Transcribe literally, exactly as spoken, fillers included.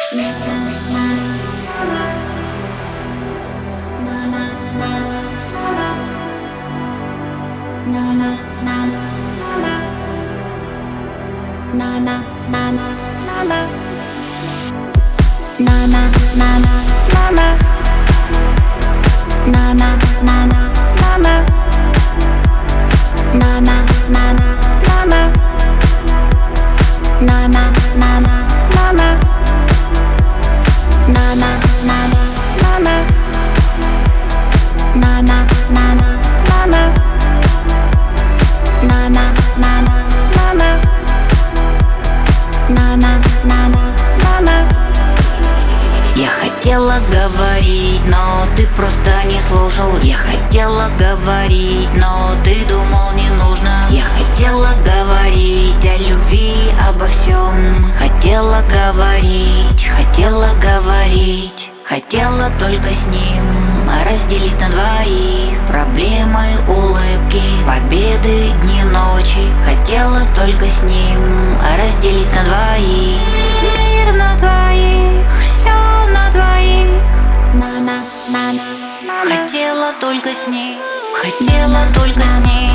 Я хотела говорить, но ты просто не слушал. Я хотела говорить, но ты думал не нужно. Я хотела говорить о любви, обо всем. Хотела говорить, хотела говорить. Хотела только с ним разделить на двоих проблемы, улыбки, победы, дни, ночи. Хотела только с ним разделить на двоих. Мир на двоих, все на двоих. Хотела только с ней, хотела только с ней.